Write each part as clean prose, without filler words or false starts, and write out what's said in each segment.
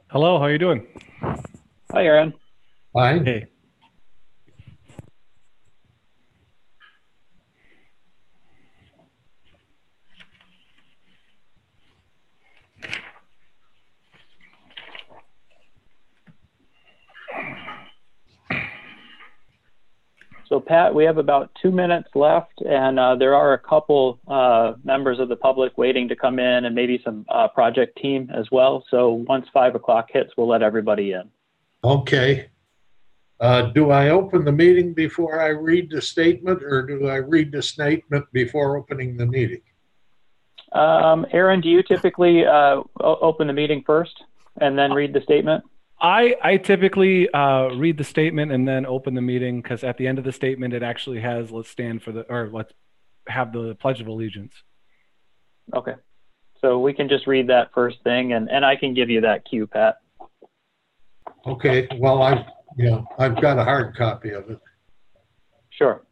Hello, how you doing? Hi, Aaron. Fine. Hey. So, Pat, we have about 2 minutes left, and there are a couple members of the public waiting to come in, and maybe some project team as well. So, once 5 o'clock hits, we'll let everybody in. Okay. Do I open the meeting before I read the statement, or do I read the statement before opening the meeting? Aaron, do you typically open the meeting first and then read the statement? I typically read the statement and then open the meeting because at the end of the statement it actually has let's stand for the or let's have the Pledge of Allegiance. Okay. So we can just read that first thing, and I can give you that cue, Pat. Okay. Well, I've got a hard copy of it. Sure.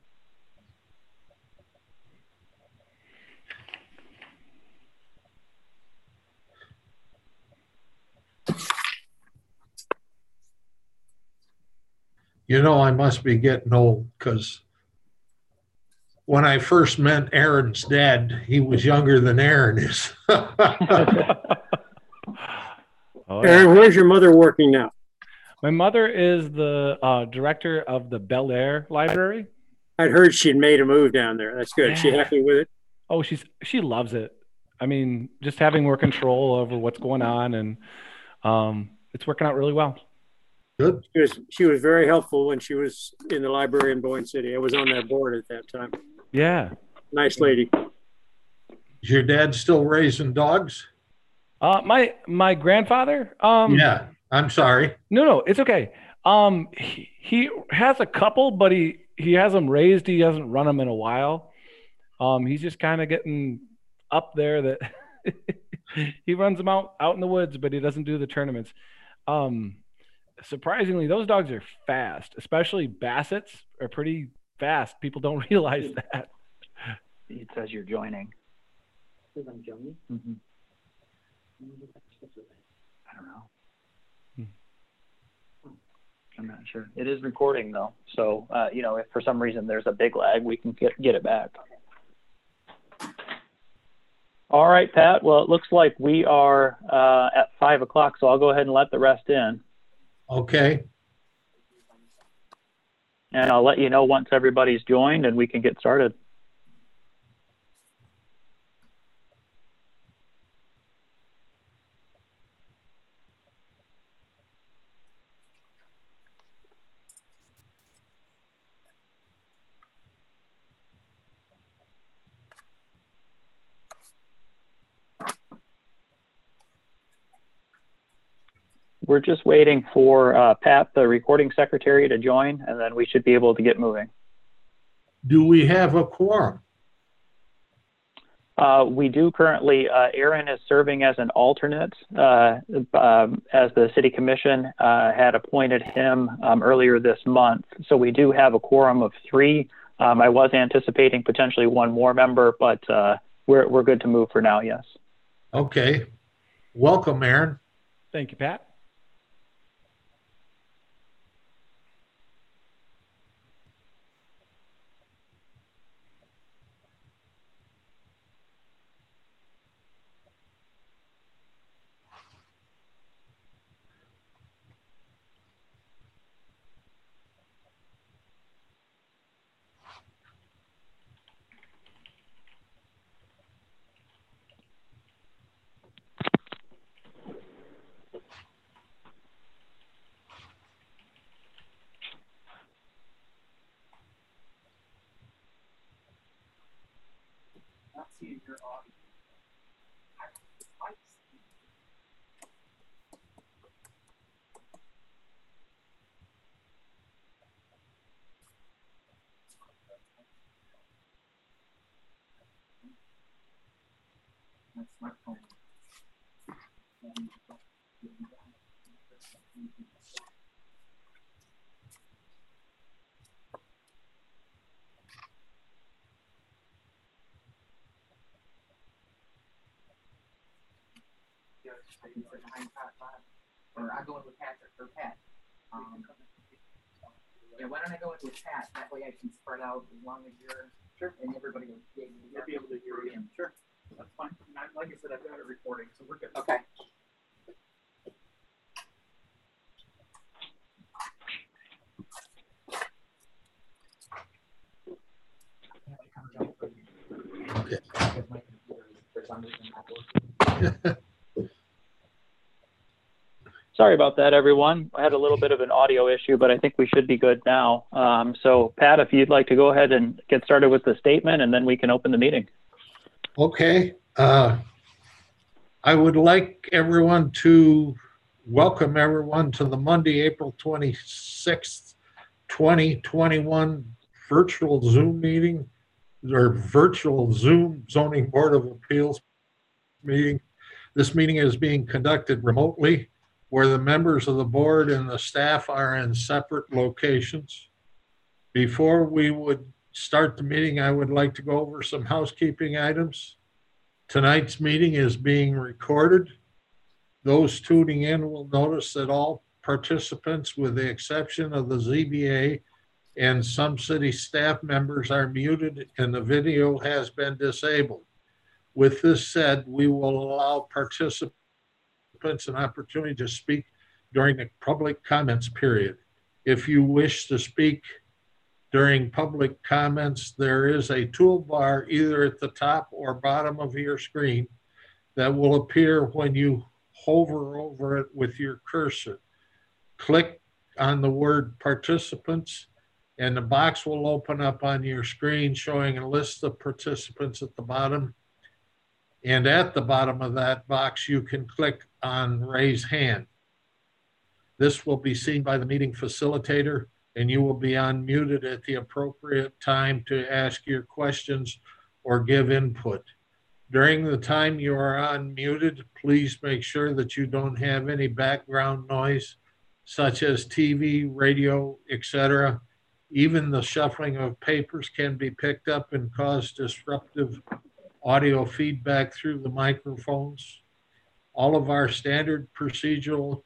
I must be getting old because when I first met Aaron's dad, he was younger than Aaron is. Oh yeah. Aaron, where's your mother working now? My mother is the director of the Bel Air Library. I'd heard she'd made a move down there. That's good. She Yeah. happy with it? Oh, she loves it. I mean, just having more control over what's going on and it's working out really well. Good. She was very helpful when she was in the library in Boyne City. I was on that board at that time. Yeah. Nice lady. Is your dad still raising dogs? My grandfather, Yeah. I'm sorry. no, it's okay. He has a couple, but he has them raised. He hasn't run them in a while. He's just kind of getting up there that he runs them out in the woods, but he doesn't do the tournaments. Um, Surprisingly, those dogs are fast, especially Bassets are pretty fast. People don't realize that. It says you're joining. Mm-hmm. I don't know. I'm not sure. It is recording though, so if for some reason there's a big lag, we can get it back. All right, Pat. Well, it looks like we are at 5 o'clock, so I'll go ahead and let the rest in, Okay. and I'll let you know once everybody's joined, and we can get started. We're just waiting for Pat, the recording secretary, to join, and then we should be able to get moving. Do we have a quorum? We do currently. Aaron is serving as an alternate, as the city commission had appointed him earlier this month. So we do have a quorum of three. I was anticipating potentially one more member, but we're good to move for now. Yes. Okay. Welcome, Aaron. Thank you, Pat. or I'm going with Patrick or Pat. Yeah, why don't I go in with Pat? That way I can spread out as long as you're sure, and everybody will be able to hear you. Sure, that's fine. Like I said, I've got it recording, so we're good. Okay. Sorry about that, everyone. I had a little bit of an audio issue, but I think we should be good now. So, Pat, if you'd like to go ahead and get started with the statement, and then we can open the meeting. Okay. I would like everyone to welcome everyone to the Monday, April 26th, 2021 virtual Zoom meeting, or virtual Zoom Zoning Board of Appeals meeting. This meeting is being conducted remotely, where the members of the board and the staff are in separate locations. Before we would start the meeting, I would like to go over some housekeeping items. Tonight's meeting is being recorded. Those tuning in will notice that all participants, with the exception of the ZBA and some city staff members, are muted and the video has been disabled. With this said, we will allow participants an opportunity to speak during the public comments period. If you wish to speak during public comments, there is a toolbar either at the top or bottom of your screen that will appear when you hover over it with your cursor. Click on the word participants and the box will open up on your screen showing a list of participants at the bottom. And at the bottom of that box, you can click on raise hand. This will be seen by the meeting facilitator, and you will be unmuted at the appropriate time to ask your questions or give input. During the time you are unmuted, please make sure that you don't have any background noise, such as TV, radio, etc. Even the shuffling of papers can be picked up and cause disruptive audio feedback through the microphones. All of our standard procedures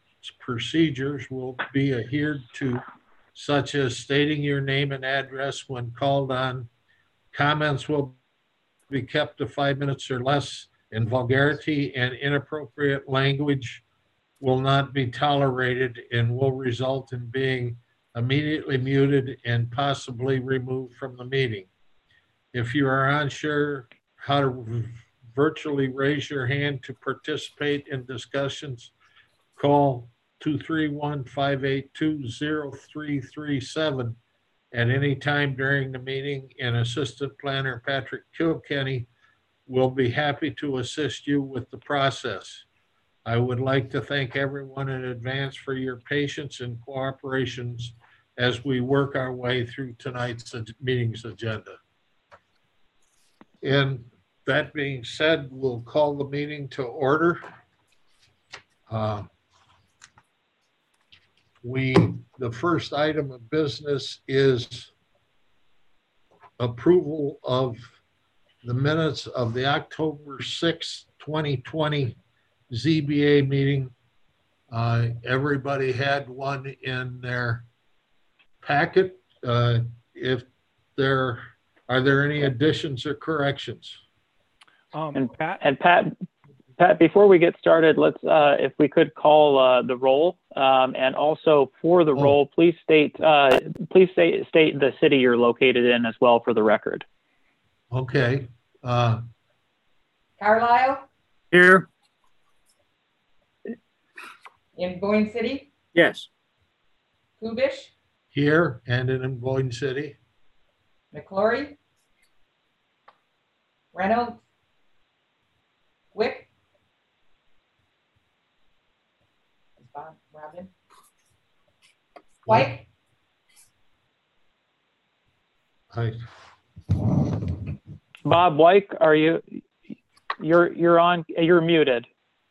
will be adhered to, such as stating your name and address when called on. Comments will be kept to 5 minutes or less, and vulgarity and inappropriate language will not be tolerated and will result in being immediately muted and possibly removed from the meeting. If you are unsure how to virtually raise your hand to participate in discussions, call 231-582-0337 at any time during the meeting, and Assistant Planner Patrick Kilkenny will be happy to assist you with the process. I would like to thank everyone in advance for your patience and cooperations as we work our way through tonight's meeting's agenda. And that being said, we'll call the meeting to order. The first item of business is approval of the minutes of the October 6th, 2020 ZBA meeting. Everybody had one in their packet. Are there any additions or corrections? Pat, before we get started, let's, if we could call the roll, and also for the roll, please state the city you're located in as well for the record. Okay. Carlisle Here. in Boyne City, Yes. Kubish, Here and in Boyne City. McClory, Reynolds, Wick, Robin, White, Bob White, are you? You're on. You're muted.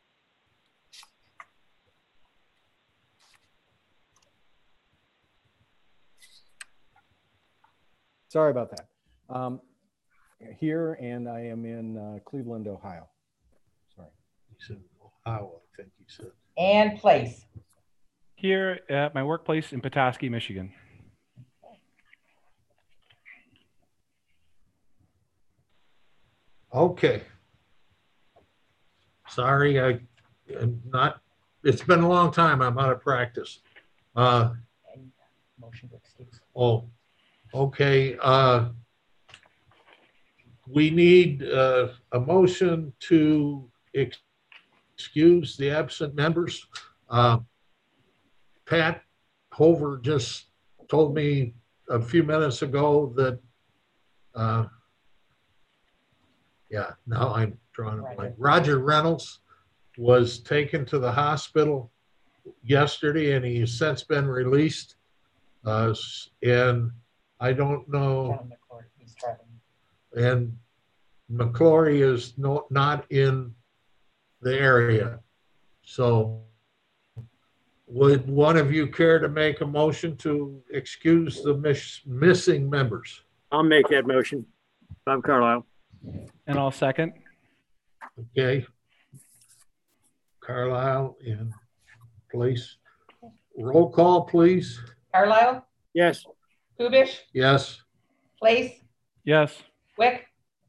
Sorry about that. Here, and I am in Cleveland, Ohio. Sorry. He said Ohio, I think he said. and Place. Here at my workplace in Petoskey, Michigan. Okay. Sorry, I'm not, it's been a long time. I'm out of practice. Motion to excuse. Oh, okay. We need a motion to excuse the absent members. Pat Hover just told me a few minutes ago that, yeah, now I'm drawing a blank. Roger Reynolds was taken to the hospital yesterday and he's since been released. And I don't know. John McCord, he's traveling. And McClory is not in the area. So would one of you care to make a motion to excuse the missing members? I'll make that motion. Bob Carlisle. And I'll second. Okay. Carlisle in place. Roll call, please. Carlisle, Yes. Kubish, Yes. Place, Yes. Wick,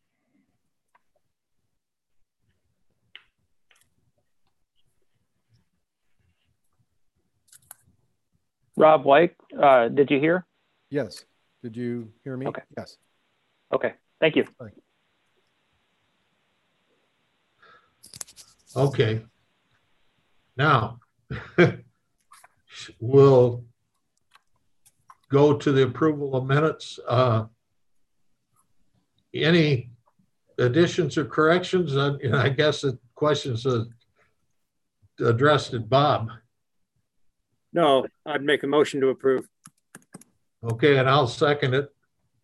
Rob White, did you hear? Yes. Did you hear me? Okay. Yes. Okay, thank you. Okay. Now, we'll go to the approval of minutes. Any additions or corrections? And I guess the questions addressed to Bob. No, I'd make a motion to approve. Okay, and I'll second it.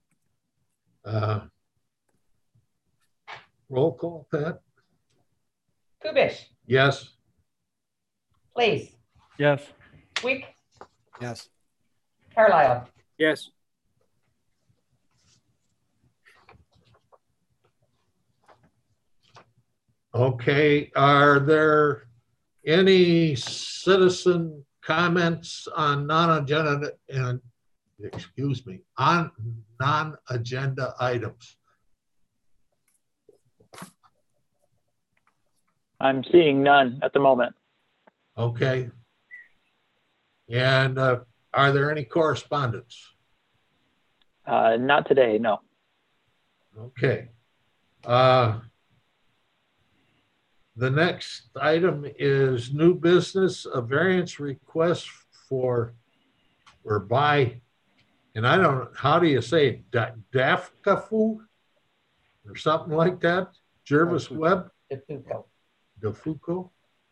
Roll call, Pat? Kubish, Yes. Place, Yes. Wick, Yes. Carlisle. Yes. Okay, are there any citizen comments on non-agenda and, excuse me, on non-agenda items? I'm seeing none at the moment. Okay. And are there any correspondence? Not today, no. Okay. The next item is new business, a variance request for, or by, and I don't, how do you say it? Dafkafu or something like that? Jervis Webb? DeFuco.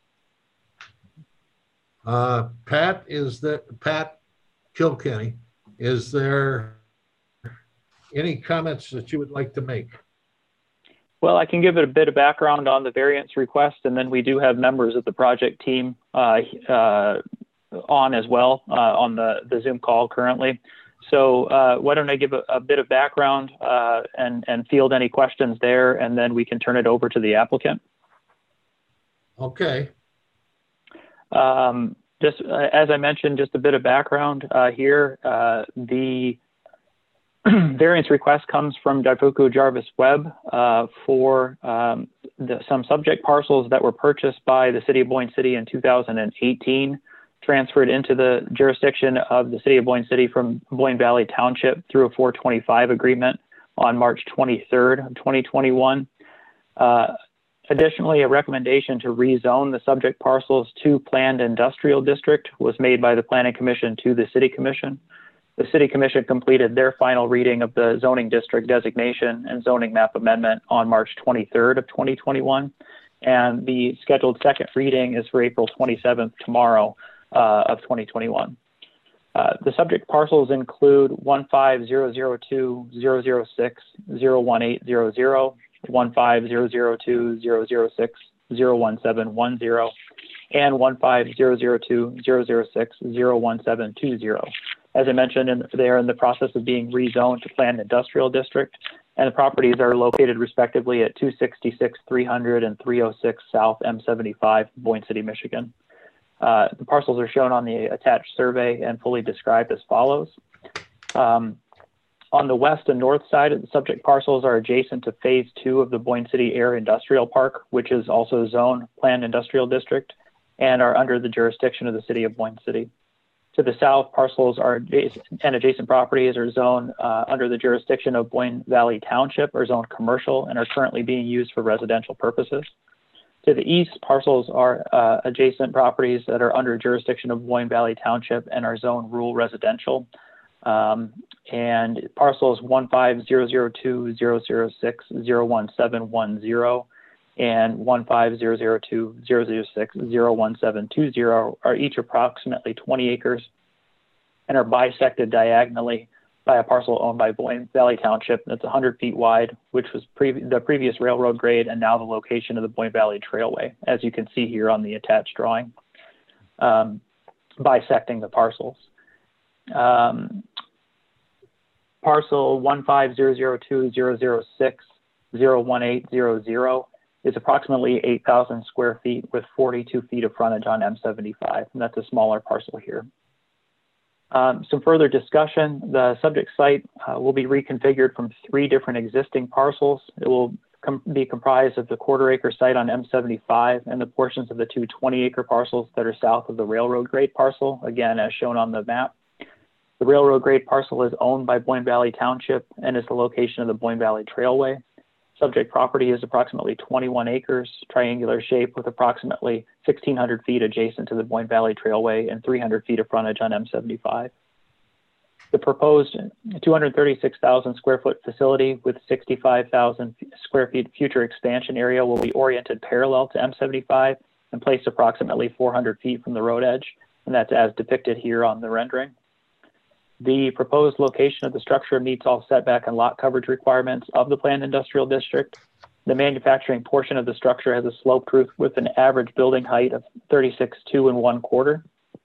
Pat, Pat Kilkenny, is there any comments that you would like to make? Well, I can give it a bit of background on the variance request, and then we do have members of the project team on as well on the Zoom call currently. So why don't I give a bit of background and field any questions there, and then we can turn it over to the applicant. Okay. Just as I mentioned, just a bit of background here. The variance request comes from Daifuku Jarvis Webb for some subject parcels that were purchased by the City of Boyne City in 2018, transferred into the jurisdiction of the City of Boyne City from Boyne Valley Township through a 425 agreement on March 23rd of 2021. Additionally, a recommendation to rezone the subject parcels to planned industrial district was made by the Planning Commission to the City Commission. The City Commission completed their final reading of the zoning district designation and zoning map amendment on March 23rd of 2021. And the scheduled second reading is for April 27th, tomorrow of 2021. The subject parcels include 15002 006 01800, 15002 006 01710, and 15002 006 01720. As I mentioned, they're in the process of being rezoned to planned industrial district, and the properties are located respectively at 266 300 and 306 South M75, Boyne City, Michigan. The parcels are shown on the attached survey and fully described as follows. On the west and north side of the subject parcels are adjacent to phase 2 of the Boyne City Air Industrial Park, which is also zone planned industrial district, and are under the jurisdiction of the city of Boyne City. To the south, parcels are adjacent properties are zoned under the jurisdiction of Boyne Valley Township, or zoned commercial, and are currently being used for residential purposes. To the east, parcels are adjacent properties that are under jurisdiction of Boyne Valley Township and are zoned rural residential. And parcels 1500200601710 and 1500200601720 are each approximately 20 acres and are bisected diagonally by a parcel owned by Boyne Valley Township that's 100 feet wide, which was the previous railroad grade and now the location of the Boyne Valley Trailway, as you can see here on the attached drawing, bisecting the parcels. Parcel 1500200601800 is approximately 8,000 square feet with 42 feet of frontage on M75, and that's a smaller parcel here. Some further discussion. The subject site will be reconfigured from 3 different existing parcels. It will be comprised of the quarter-acre site on M75 and the portions of the 2 20-acre parcels that are south of the railroad grade parcel, again, as shown on the map. The railroad grade parcel is owned by Boyne Valley Township and is the location of the Boyne Valley Trailway. Subject property is approximately 21 acres, triangular shape with approximately 1,600 feet adjacent to the Boyne Valley Trailway and 300 feet of frontage on M75. The proposed 236,000 square foot facility with 65,000 square feet future expansion area will be oriented parallel to M75 and placed approximately 400 feet from the road edge, and that's as depicted here on the rendering. The proposed location of the structure meets all setback and lot coverage requirements of the planned industrial district. The manufacturing portion of the structure has a sloped roof with an average building height of 36.2 1/4.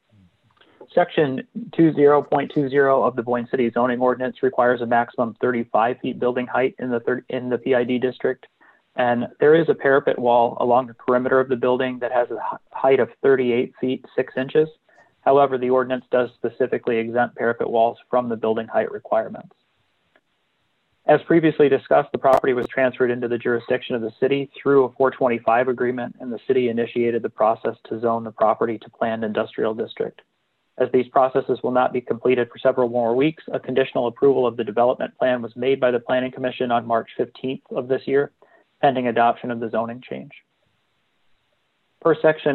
Section 20.20 of the Boyne City zoning ordinance requires a maximum 35 feet building height in the PID district. And there is a parapet wall along the perimeter of the building that has a height of 38 feet 6 inches. However, the ordinance does specifically exempt parapet walls from the building height requirements. As previously discussed, the property was transferred into the jurisdiction of the city through a 425 agreement, and the city initiated the process to zone the property to planned industrial district. As these processes will not be completed for several more weeks, a conditional approval of the development plan was made by the Planning Commission on March 15th of this year, pending adoption of the zoning change. Per section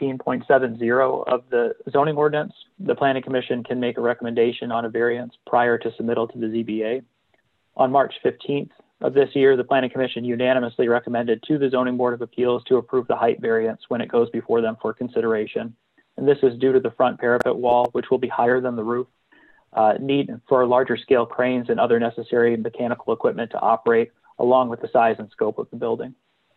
19.70 of the zoning ordinance, the Planning Commission can make a recommendation on a variance prior to submittal to the ZBA. On March 15th of this year, the Planning Commission unanimously recommended to the Zoning Board of Appeals to approve the height variance when it goes before them for consideration. And this is due to the front parapet wall, which will be higher than the roof, need for larger scale cranes and other necessary mechanical equipment to operate, along with the size and scope of the building.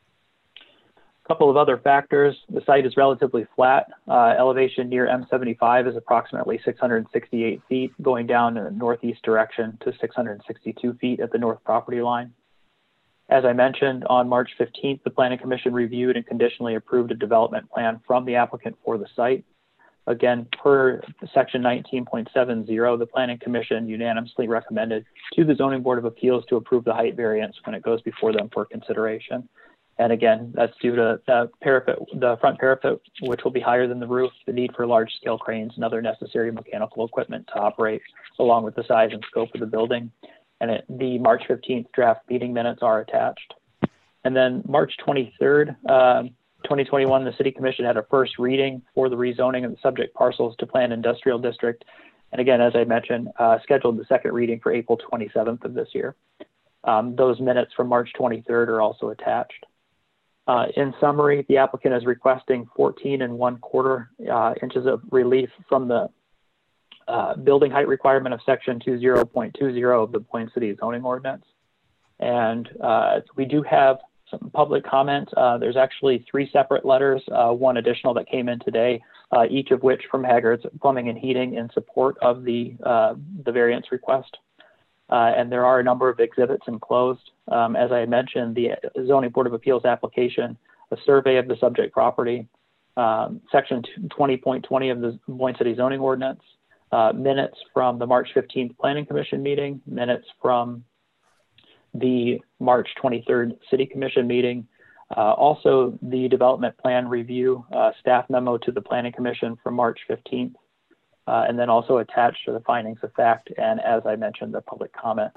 A couple of other factors. The site is relatively flat. Elevation near M75 is approximately 668 feet, going down in the northeast direction to 662 feet at the north property line. As I mentioned, on March 15th, the Planning Commission reviewed and conditionally approved a development plan from the applicant for the site. Again, per section 19.70, the Planning Commission unanimously recommended to the Zoning Board of Appeals to approve the height variance when it goes before them for consideration. And again, that's due to the front parapet, which will be higher than the roof, the need for large scale cranes and other necessary mechanical equipment to operate, along with the size and scope of the building. And the March 15th draft meeting minutes are attached. And then March 23rd, 2021, the City Commission had a first reading for the rezoning of the subject parcels to planned industrial district. And again, as I mentioned, scheduled the second reading for April 27th of this year. Those minutes from March 23rd are also attached. In summary, the applicant is requesting 14 1/4 inches of relief from the building height requirement of section 20.20 of the Boyne City zoning ordinance. And we do have some public comment. There's actually 3 separate letters, one additional that came in today, each of which from Haggard's Plumbing and Heating in support of the variance request. And there are a number of exhibits enclosed. As I mentioned, the Zoning Board of Appeals application, a survey of the subject property, Section 20.20 of the Boyne City zoning ordinance, minutes from the March 15th Planning Commission meeting, minutes from the March 23rd City Commission meeting, also the development plan review staff memo to the Planning Commission from March 15th, and then also attached to the findings of fact, and as I mentioned, the public comment.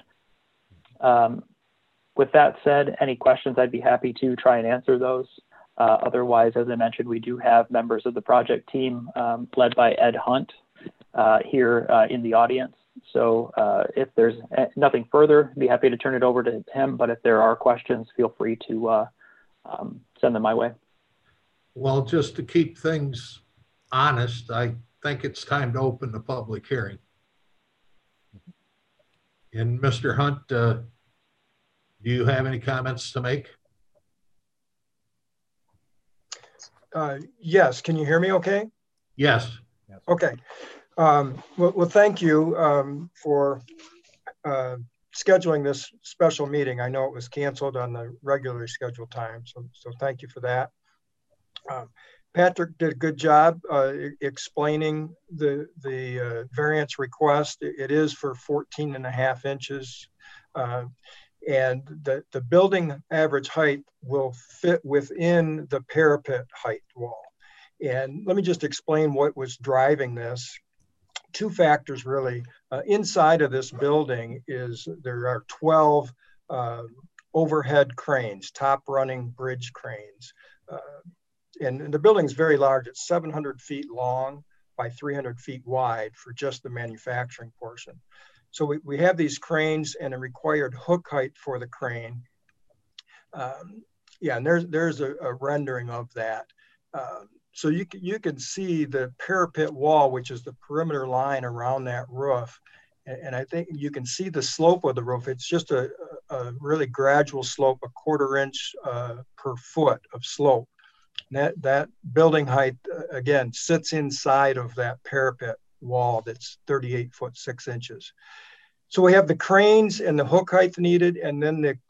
With that said, any questions, I'd be happy to try and answer those. Otherwise, as I mentioned, we do have members of the project team led by Ed Hunt here in the audience. So if there's nothing further, I'd be happy to turn it over to him. But if there are questions, feel free to send them my way. Well, just to keep things honest, I think it's time to open the public hearing. And Mr. Hunt, do you have any comments to make? Yes, can you hear me okay? Yes. Okay. Well, thank you for scheduling this special meeting. I know it was canceled on the regularly scheduled time, so thank you for that. Patrick did a good job explaining the variance request. It is for 14.5 inches. And the building average height will fit within the parapet height wall. And let me just explain what was driving this. Two factors really. Inside of this building there are 12 overhead cranes, top running bridge cranes. And the building is very large. It's 700 feet long by 300 feet wide for just the manufacturing portion. So we have these cranes and a required hook height for the crane. Yeah, and there's a rendering of that. So you can see the parapet wall, which is the perimeter line around that roof. And I think you can see the slope of the roof. It's just a really gradual slope, 1/4 inch per foot of slope. And that building height, again, sits inside of that parapet wall that's 38 foot 6 inches. So we have the cranes and the hook height needed, and then the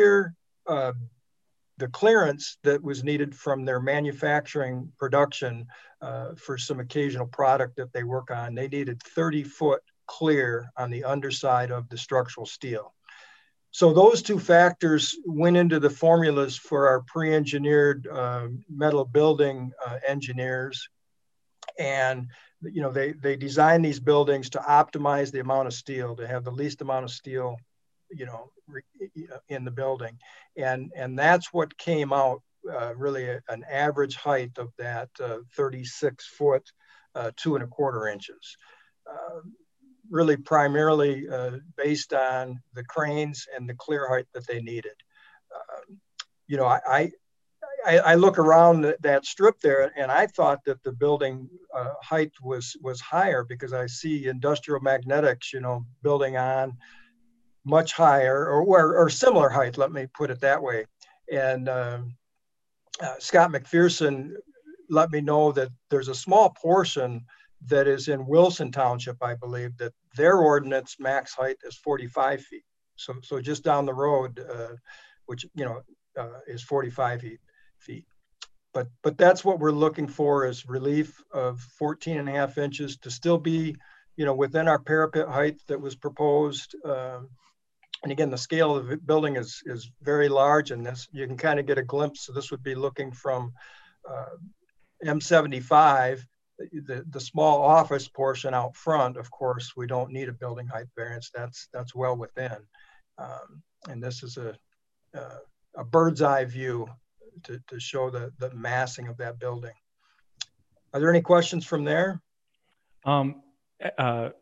clearance that was needed from their manufacturing production for some occasional product that they work on. They needed 30 foot clear on the underside of the structural steel. So those two factors went into the formulas for our pre-engineered metal building engineers. And they designed these buildings to optimize the amount of steel, to have the least amount of steel, in the building. And that's what came out, really an average height of that 36 foot, 2¼ inches. Really primarily based on the cranes and the clear height that they needed. I look around that strip there, and I thought that the building height was higher because I see Industrial Magnetics, building on much higher or similar height. Let me put it that way. And Scott McPherson let me know that there's a small portion that is in Wilson Township, I believe, that their ordinance max height is 45 feet. So just down the road, which is 45 feet. But that's what we're looking for, is relief of 14.5 inches to still be, within our parapet height that was proposed. And again, the scale of the building is very large, and this you can kind of get a glimpse. So this would be looking from M75. The small office portion out front, of course, we don't need a building height variance. That's well within. And this is a bird's eye view to show the massing of that building. Are there any questions from there? Pat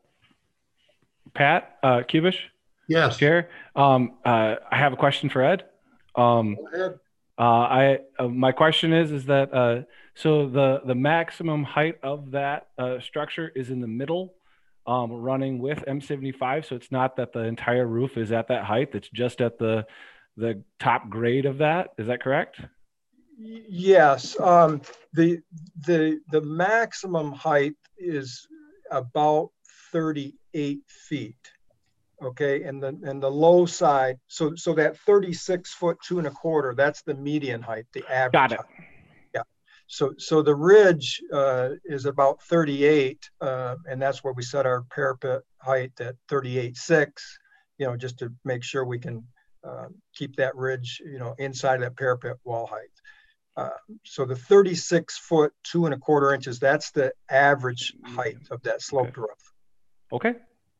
Kubish? Yes. Chair, I have a question for Ed. Go ahead. My question is that so the maximum height of that structure is in the middle, running with M75. So it's not that the entire roof is at that height. It's just at the top grade of that. Is that correct? Yes. The maximum height is about 38 feet. Okay, and the low side, so that 36 foot 2¼ that's the median height, the average. Got it. Height. Yeah. So the ridge is about 38, and that's where we set our parapet height at 38.6, just to make sure we can keep that ridge, inside that parapet wall height. So the 36 foot, 2 1/4 inches, that's the average height of that sloped roof. Okay.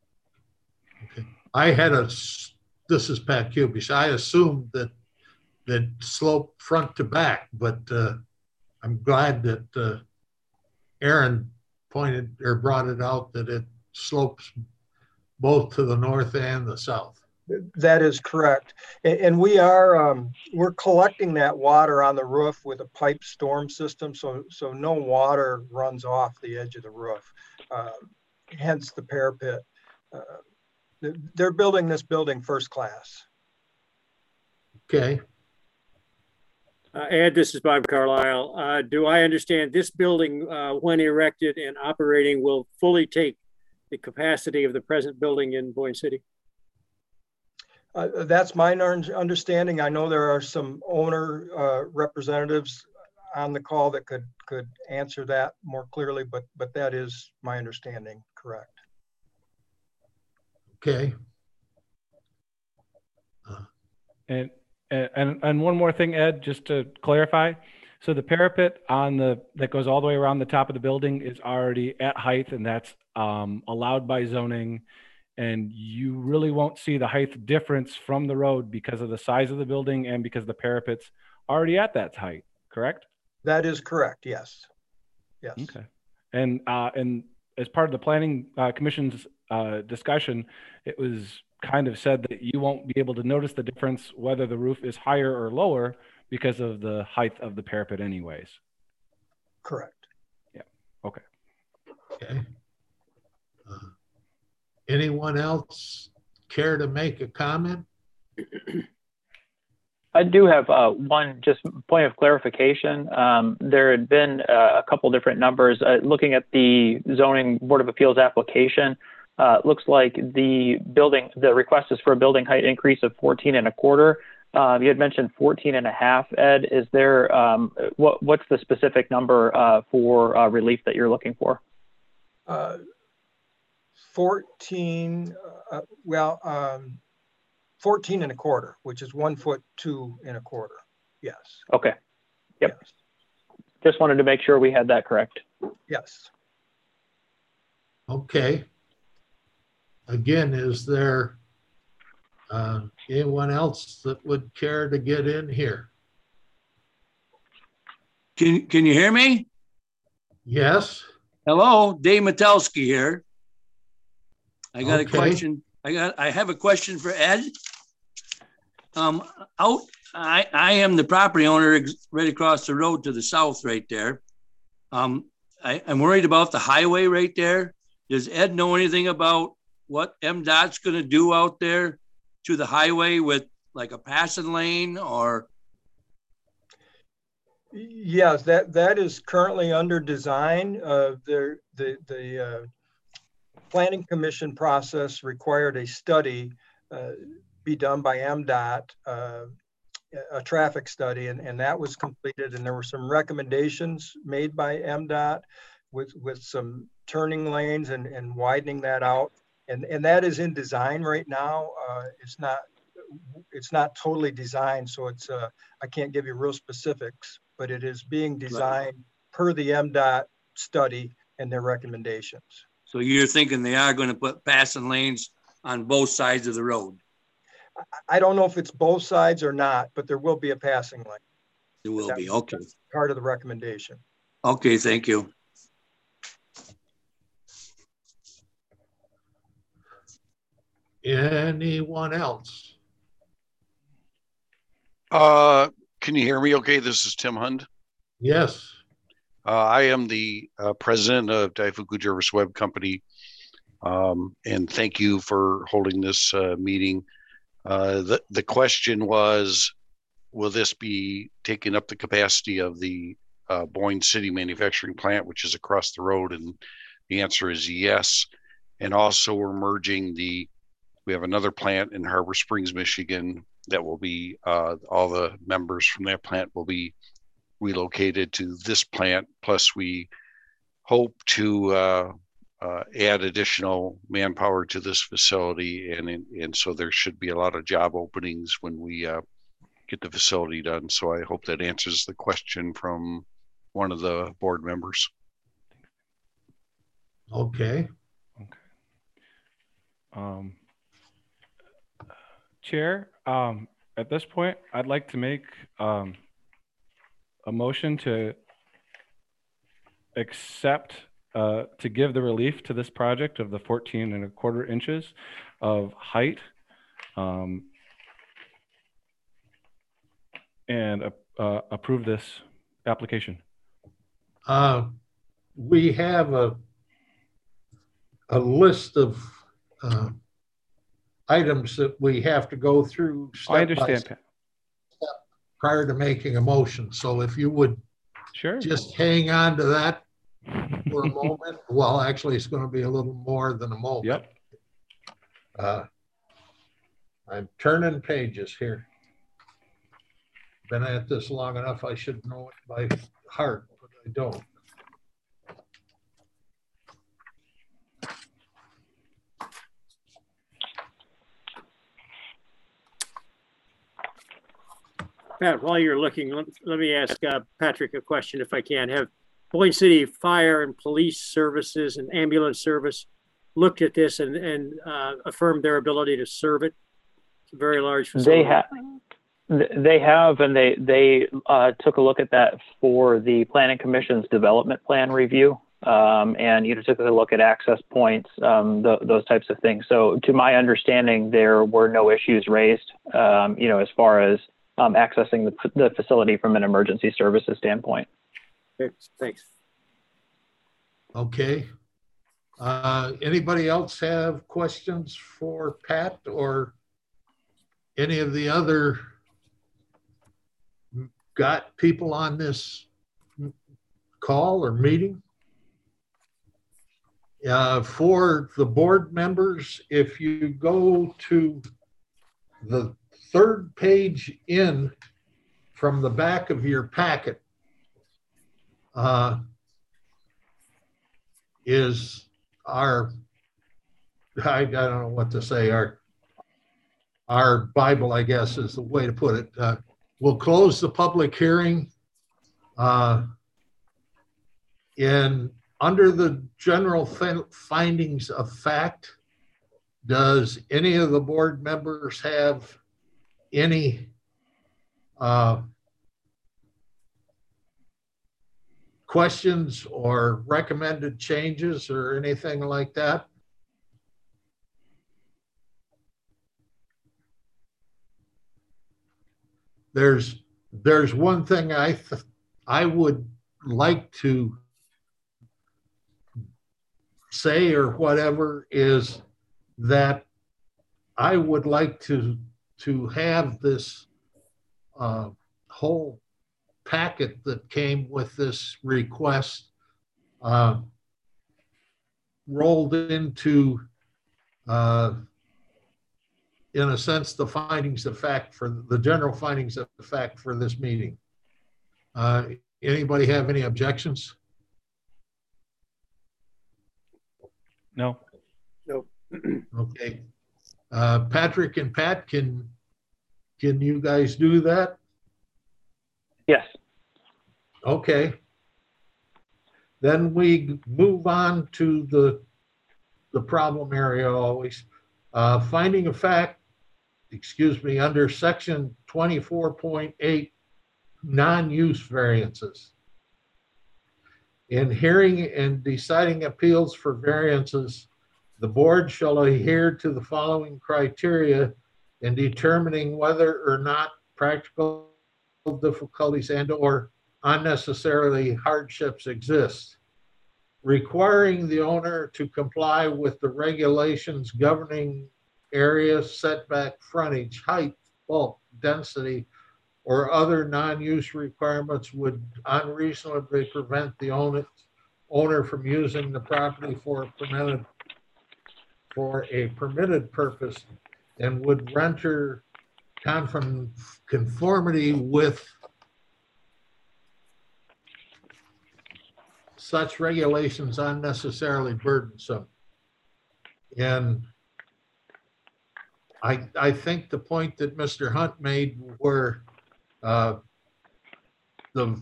This is Pat Kubish. I assumed that slope front to back, but I'm glad that Aaron pointed or brought it out that it slopes both to the north and the south. That is correct. And we're collecting that water on the roof with a pipe storm system. So no water runs off the edge of the roof. Hence the parapet. They're building this building first class. Okay. Ed, this is Bob Carlisle. Do I understand this building, when erected and operating, will fully take the capacity of the present building in Boyne City? That's my understanding. I know there are some owner representatives on the call that could answer that more clearly, but that is my understanding. Correct. Okay. And one more thing, Ed, just to clarify. So the parapet that goes all the way around the top of the building is already at height, and that's allowed by zoning. And you really won't see the height difference from the road because of the size of the building and because the parapet's already at that height, correct? That is correct, yes. Yes. Okay. And as part of the planning commission's discussion, it was kind of said that you won't be able to notice the difference whether the roof is higher or lower because of the height of the parapet anyways. Correct. Yeah. Okay. Okay. Anyone else care to make a comment? I do have one just point of clarification. There had been a couple different numbers. Looking at the zoning board of appeals application, looks like the request is for a building height increase of 14 1/4. You had mentioned 14 1/2, Ed. Is there, what's the specific number for relief that you're looking for? 14, 14 1/4, which is 1 foot 2 1/4. Yes. Okay. Yep. Yes. Just wanted to make sure we had that correct. Yes. Okay. Again, is there anyone else that would care to get in here? Can you hear me? Yes. Hello, Dave Metelsky here. I got Okay. a question. I have a question for Ed. I am the property owner right across the road to the south right there. I'm worried about the highway right there. Does Ed know anything about what MDOT's going to do out there to the highway with like a passing lane or? Yes, that is currently under design. The Planning Commission process required a study be done by MDOT, a traffic study, and that was completed. And there were some recommendations made by MDOT with some turning lanes and widening that out. And that is in design right now. It's not totally designed, so it's I can't give you real specifics, but it is being designed per the MDOT study and their recommendations. So you're thinking they are going to put passing lanes on both sides of the road? I don't know if it's both sides or not, but there will be a passing lane. There will be, okay. That's part of the recommendation. Okay, thank you. Anyone else? Can you hear me okay? This is Tim Hund. Yes. I am the president of Daifuku Jervis Web Company, and thank you for holding this meeting. The question was, will this be taking up the capacity of the Boyne City manufacturing plant, which is across the road? And the answer is yes. And also we're merging we have another plant in Harbor Springs, Michigan, that will be, all the members from that plant will be relocated to this plant. Plus, we hope to add additional manpower to this facility, and so there should be a lot of job openings when we get the facility done. So I hope that answers the question from one of the board members. Okay. Chair, at this point, I'd like to make a motion to accept, to give the relief to this project of the 14¼ inches of height, and approve this application. We have a list of items that we have to go through step I understand, by step prior to making a motion. So if you would just hang on to that for a moment. Well, actually, it's going to be a little more than a moment. Yep. I'm turning pages here. Been at this long enough, I should know it by heart, but I don't. Pat, while you're looking, let me ask Patrick a question if I can. Have Boyne City Fire and Police Services and Ambulance Service looked at this and affirmed their ability to serve it? It's a very large facility. They have, and they took a look at that for the Planning Commission's development plan review, and took a look at access points, those types of things. So, to my understanding, there were no issues raised, as far as accessing the facility from an emergency services standpoint. Okay, thanks. Okay. Anybody else have questions for Pat or any of the other people on this call or meeting? For the board members, if you go to the third page in from the back of your packet, is our, I don't know what to say, our Bible, I guess is the way to put it. We'll close the public hearing. And under the general findings of fact, does any of the board members have any questions or recommended changes or anything like that? There's one thing I would like to say or whatever, is that I would like to have this whole packet that came with this request rolled into, in a sense, the findings of fact, for the general findings of fact for this meeting. Anybody have any objections? No. Nope. Okay. Patrick and Pat, can you guys do that? Yes. Okay. Then we move on to the problem area always. Finding of fact, under section 24.8, non-use variances. In hearing and deciding appeals for variances, the board shall adhere to the following criteria in determining whether or not practical difficulties and/or unnecessarily hardships exist. Requiring the owner to comply with the regulations governing area, setback, frontage, height, bulk, density, or other non-use requirements would unreasonably prevent the owner from using the property for a permitted purpose, and would render conformity with such regulations unnecessarily burdensome. And I think the point that Mr. Hunt made where the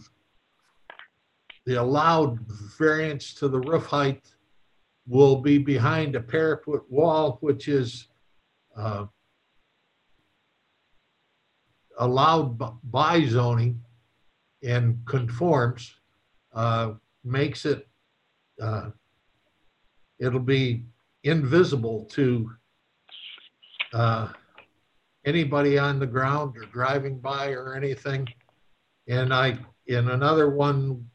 allowed variance to the roof height will be behind a parapet wall, which is allowed by zoning and conforms, makes it, it'll be invisible to anybody on the ground or driving by or anything. And in another one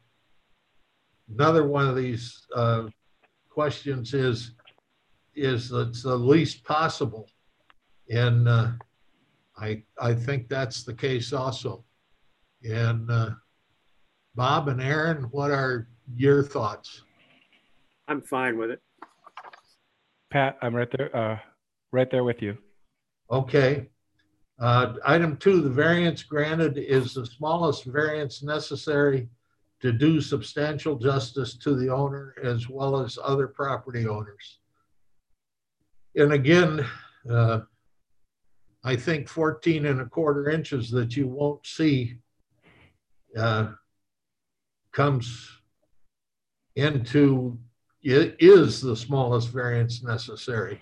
of these questions is it's the least possible. And I think that's the case also. And Bob and Aaron, what are your thoughts? I'm fine with it. Pat, I'm right there with you. Okay. Item 2, the variance granted is the smallest variance necessary to do substantial justice to the owner as well as other property owners. And again, I think 14¼ inches that you won't see comes into, it is the smallest variance necessary.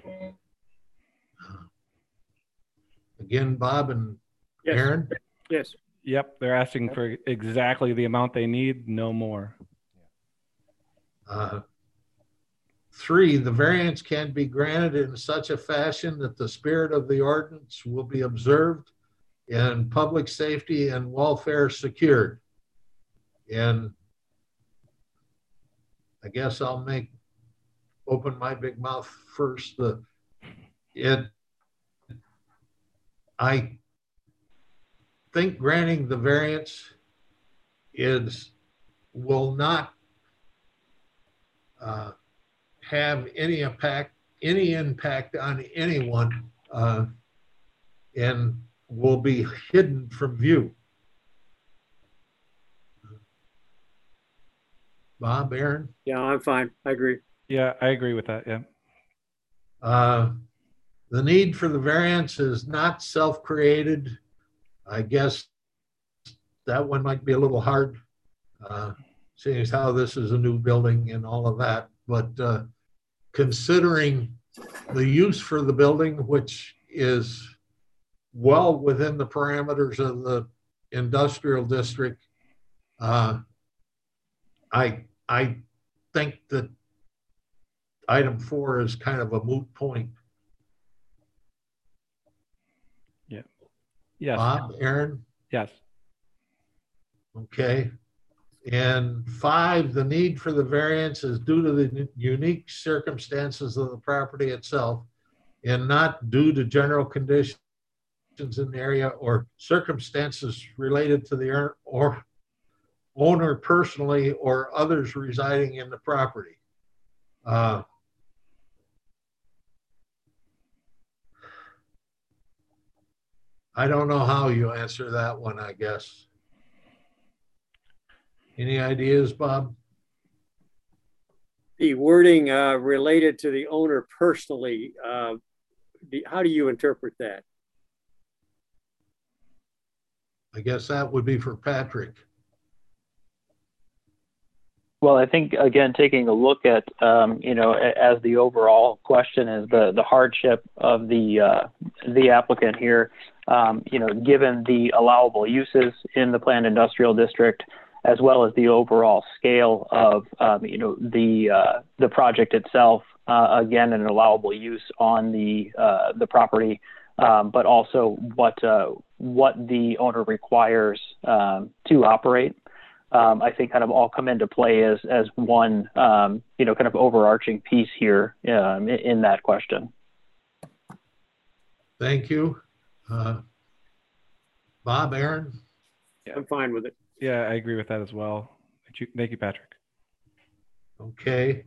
Again, Bob and Yes. Aaron? Yes. Yep, they're asking for exactly the amount they need, no more. 3, the variance can be granted in such a fashion that the spirit of the ordinance will be observed and public safety and welfare secured. And I guess I'll open my big mouth first. I think granting the variance will not have any impact on anyone and will be hidden from view. Bob, Aaron? Yeah, I'm fine. I agree. Yeah, I agree with that. Yeah. The need for the variance is not self-created. I guess that one might be a little hard, seeing as how this is a new building and all of that. But considering the use for the building, which is well within the parameters of the industrial district, I think that item 4 is kind of a moot point. Yeah. Yes. Bob, Aaron? Yes. Okay. And 5, the need for the variance is due to the unique circumstances of the property itself and not due to general conditions in the area or circumstances related to the owner personally or others residing in the property. I don't know how you answer that one, I guess. Any ideas, Bob? The wording related to the owner personally, how do you interpret that? I guess that would be for Patrick. Well, I think, again, taking a look at, as the overall question is the hardship of the applicant here, given the allowable uses in the planned industrial district, as well as the overall scale of, the project itself, again, an allowable use on the property, but also what the owner requires to operate. I think kind of all come into play as one, kind of overarching piece here in that question. Thank you. Bob, Aaron? Yeah. I'm fine with it. Yeah, I agree with that as well. Thank you, Patrick. Okay.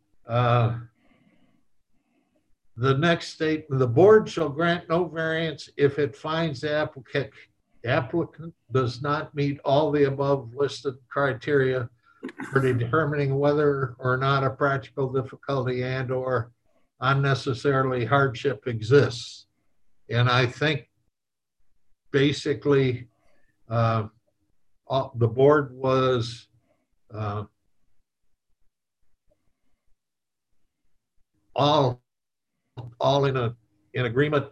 The next statement, the board shall grant no variance if it finds the applicant does not meet all the above listed criteria for determining whether or not a practical difficulty and or unnecessarily hardship exists. And I think basically the board was all in agreement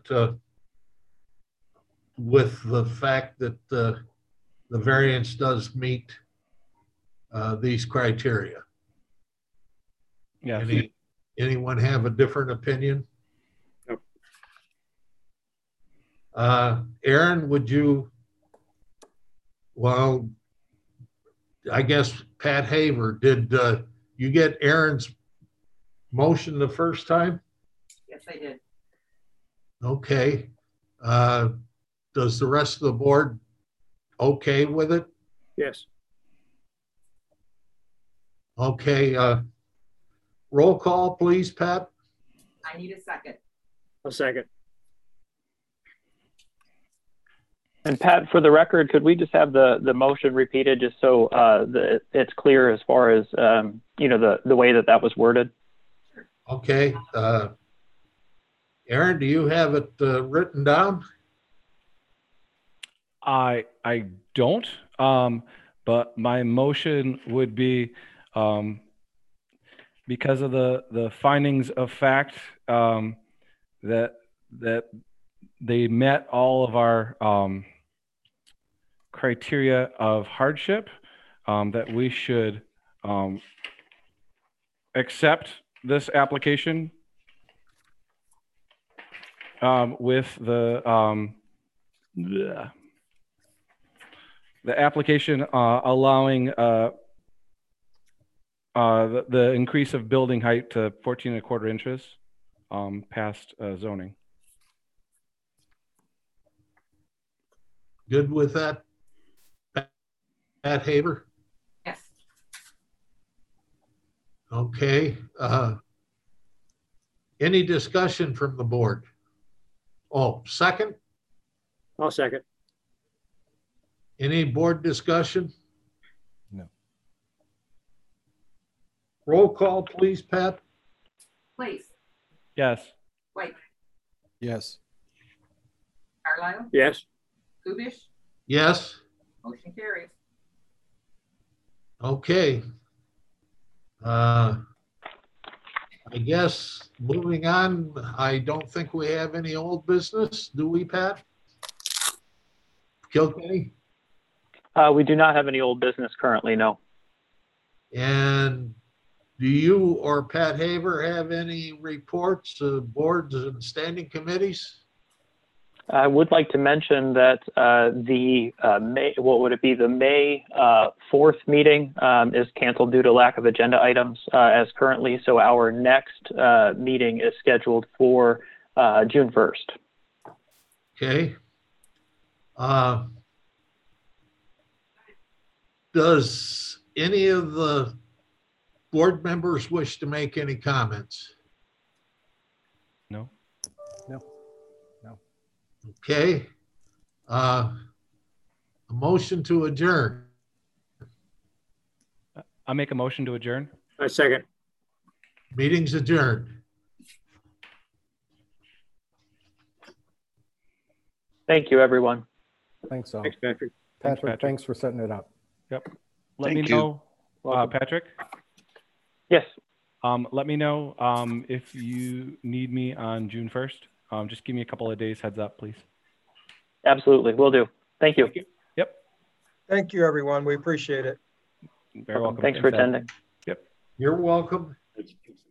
with the fact that the variance does meet these criteria. Yeah. Anyone have a different opinion? No. Aaron, would you? Well, I guess Pat Haver, did you get Aaron's motion the first time? Yes, I did. Okay. Does the rest of the board okay with it? Yes. Okay. Roll call, please, Pat. I need a second. A second. And Pat, for the record, could we just have the motion repeated just so it's clear as far as, the way that was worded? Okay. Aaron, do you have it written down? I don't, but my motion would be because of the findings of fact that they met all of our criteria of hardship, that we should accept this application with the application allowing the increase of building height to 14.25 inches past zoning. Good with that, Pat Haver? Yes. Okay. Any discussion from the board? Oh, second? I'll second. Any board discussion? No. Roll call, please, Pat. Place. Yes. White. Yes. Carlisle. Yes. Kubish. Yes. Motion carries. Okay. I guess moving on, I don't think we have any old business, do we, Pat? Kilkenny? We do not have any old business currently, no. And do you or Pat Haver have any reports of boards and standing committees? I would like to mention that the May 4th meeting is canceled due to lack of agenda items as currently. So our next meeting is scheduled for June 1st. Okay. Does any of the board members wish to make any comments? No. No. No. Okay. A motion to adjourn. I make a motion to adjourn. A second. Meeting's adjourned. Thank you, everyone. Thanks, all. Thanks, Patrick. Patrick, thanks for setting it up. Yep. Let Thank me you. know, Welcome. Patrick. Yes. Let me know if you need me on June 1st. Just give me a couple of days heads up, please. Absolutely. Will do. Thank you. Yep. Thank you, everyone. We appreciate it. Very welcome. Thanks for Ed. attending. You're welcome. Thanks.